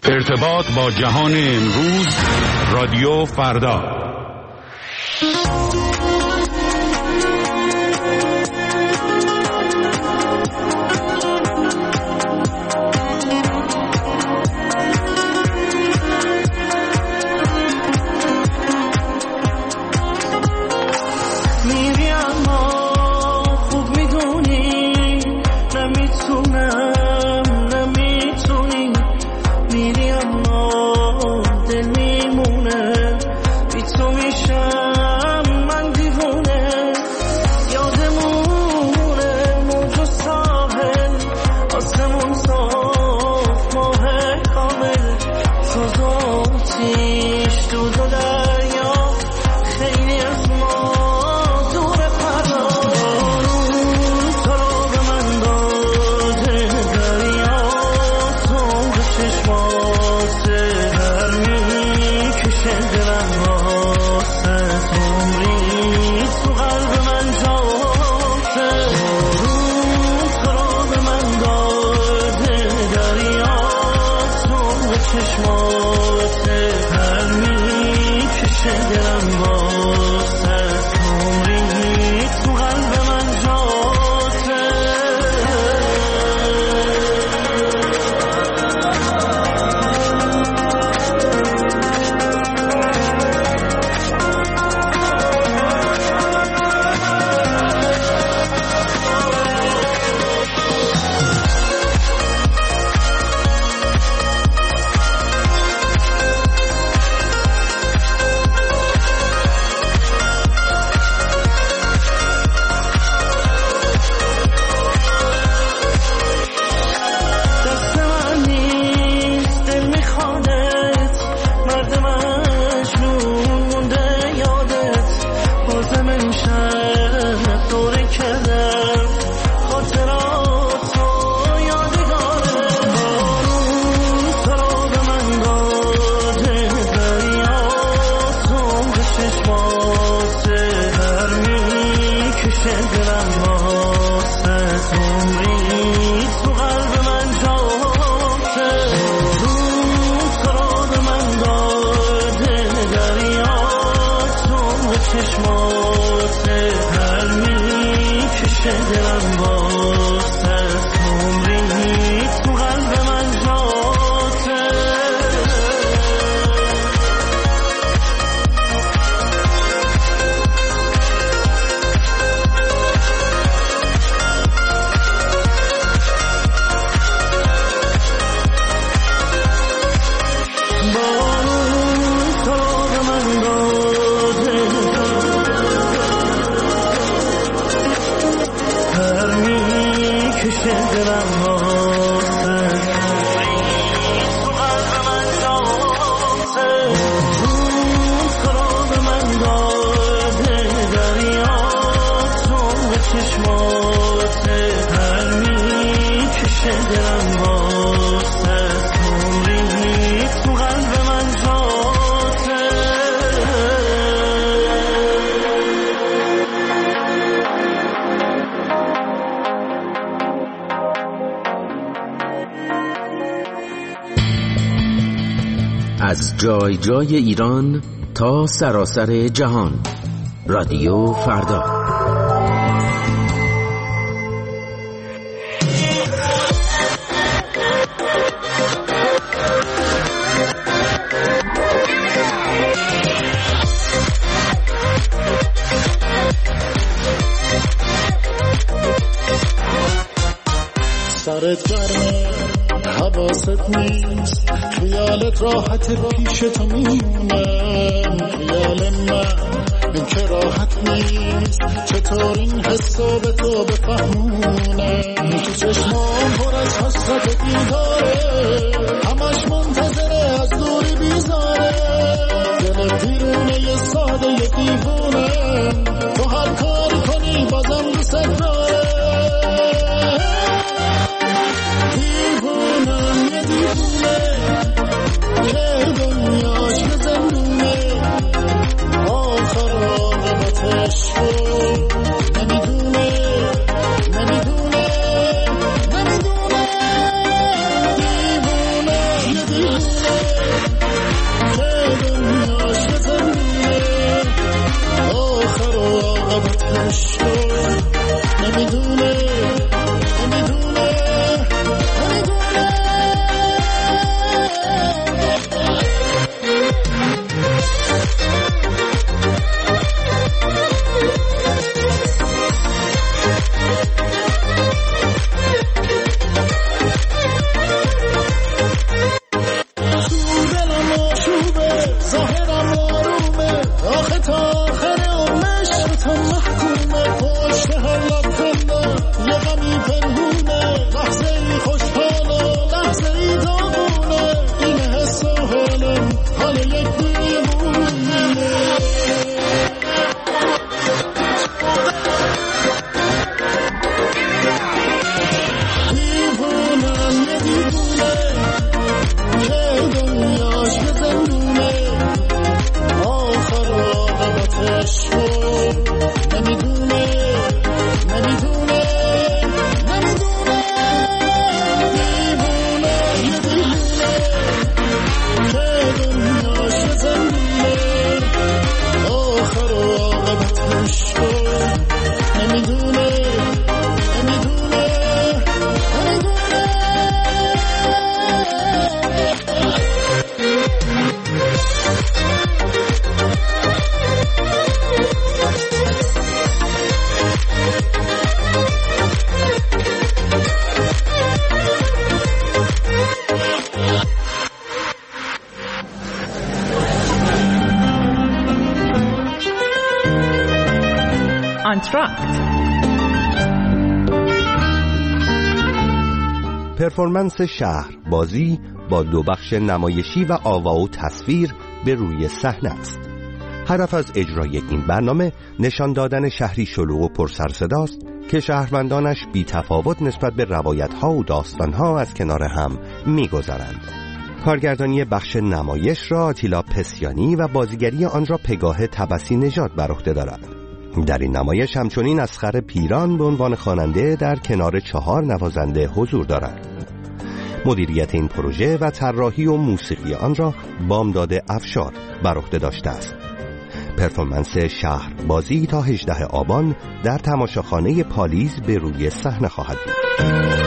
ارتباط با جهان امروز، رادیو فردا. از جای جای ایران تا سراسر جهان، رادیو فردا. سرت گرمه حواست نیست، خیالت راحت پیش تو میمونه، خیال من این که راحت نیست، چطور این حسا به تو بفهمونه، تو چشمام پر از حسرت دیداره، همش منتظره از دوری بیزاره، دل دیرونه یه ساده یه دیوونه، تو هر کاری کنی بازم دوست داره، دیوونم یه دیوونه که دنیاش به زندونه، آخر آقابتش رو نمیدونه نمیدونه نمیدونه، دیوونه آنتراکت. پرفورمنس شهر بازی با 2 بخش نمایشی و آوا و تصویر به روی صحنه است. هدف از اجرای این برنامه نشان دادن شهری شلوغ و پرسرصداست که شهروندانش بی تفاوت نسبت به روایت‌ها و داستان‌ها از کنار هم می‌گذرند. کارگردانی بخش نمایش را آتیلا پسیانی و بازیگری آن را پگاه طبسی نژاد بر عهده دارد. در این نمایش همچنین اصغر پیران به عنوان خواننده در کنار 4 نوازنده حضور دارد. مدیریت این پروژه و طراحی و موسیقی آن را بامداد افشار بر عهده داشته است. پرفورمنس شهر بازی تا 18 آبان در تماشاخانه پالیز به روی صحنه خواهد بود.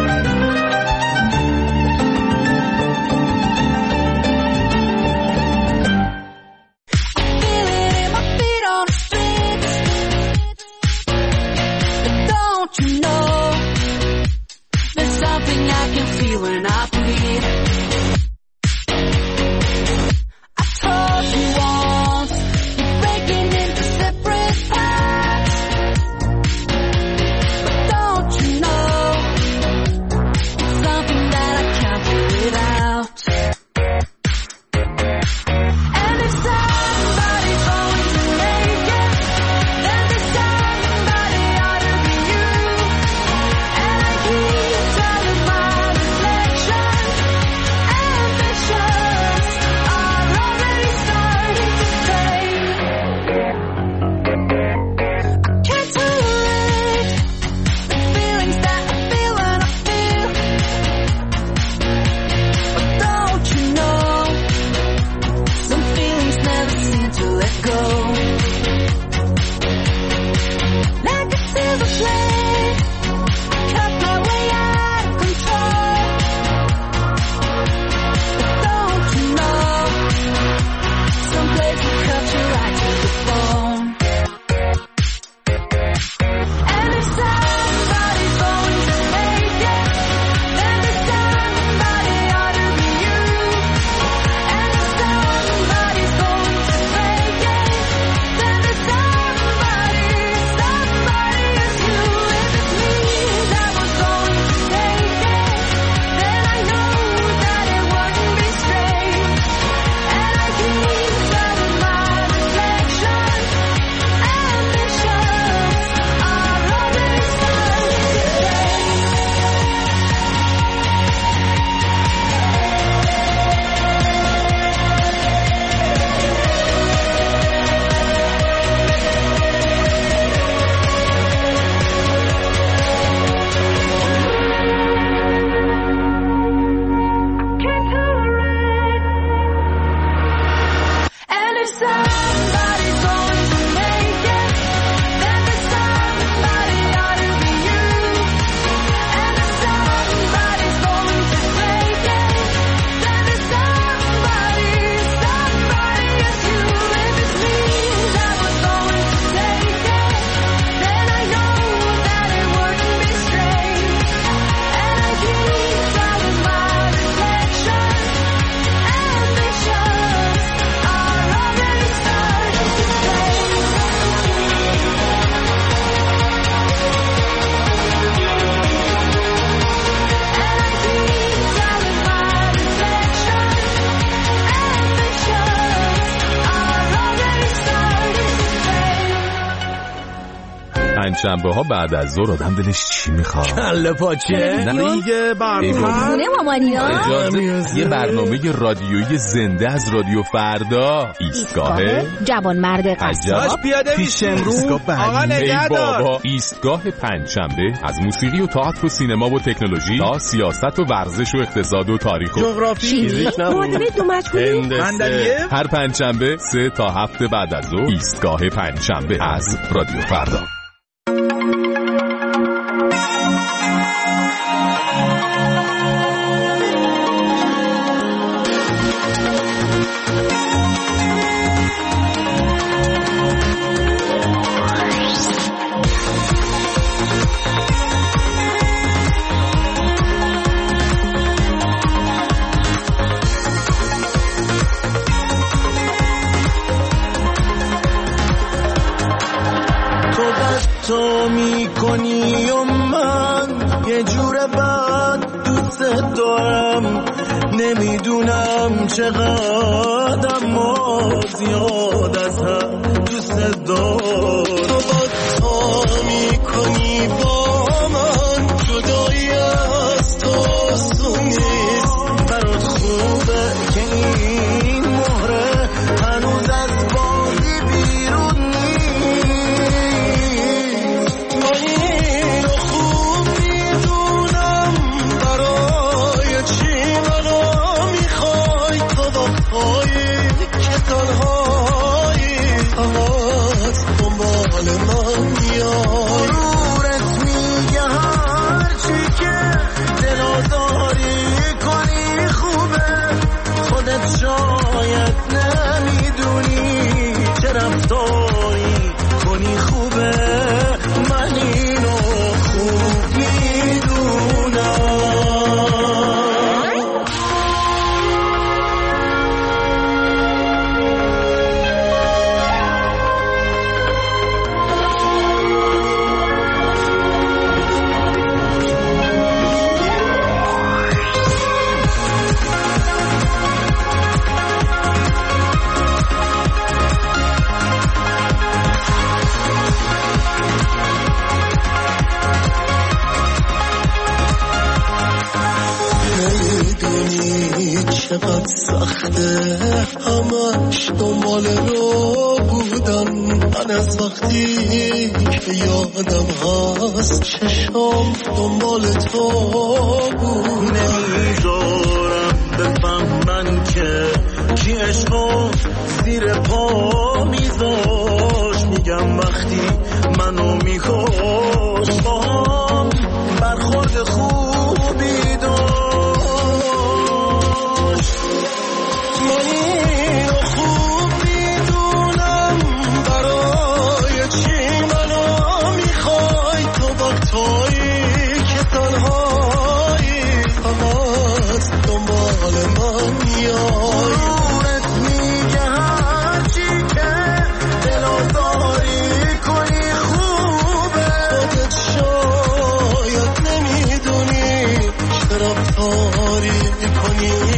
شنبه ها بعد از ظهر آدم دلش چی میخواد؟ کله پاچه؟ نه دیگه برنامه مامانی‌ها. یه برنامه رادیویی زنده از رادیو فردا. ایستگاه جوانمرد قصاب. پیاده میشیم رو آقا نگهدار. ایستگاه پنجشنبه از موسیقی و تئاتر و سینما و تکنولوژی تا سیاست و ورزش و اقتصاد و تاریخ و جغرافی. معادله دو مجهولی. هر پنجشنبه 3 تا 7 بعد از ظهر. ایستگاه پنجشنبه از رادیو فردا. نمیدونم چقدر ما زیاد از هم دوست دارم. تو با میکنی با من جدایی از تو نیست. برات خوبه که این مهره هنوز از بازی بیرون نیست. من اینو خوب میدونم برای چی منو میخوای. تو وقتایی که تنهایی همت دنبال من میای. غرورت میگه هرچی که دلازاری کنی خوبه. خودت شاید نمیدونی چه رفتاری کنی خوبه. من اینو خوب میدونم. چقدر سخته همش دنبال رو بودن. من از وقتی که یادم هست چشم دنبال تو بود. نمیذارم بفهمن که کی عشقو زیر پا میذاش. میگم وقتی منو میخوش با هم برخورد خوبی داشت. تویی که تنهایی همت دنبال من میای. غرورت میگه هرچی که دلازاری کنی خوبه. خودت شاید نمیدونی چه رفتاری کنی